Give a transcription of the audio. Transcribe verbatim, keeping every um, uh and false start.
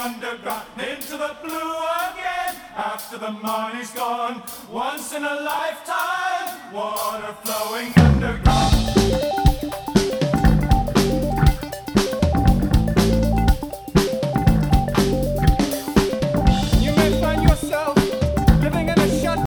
underground into the blue again. After the money's gone, once in a lifetime, water flowing underground.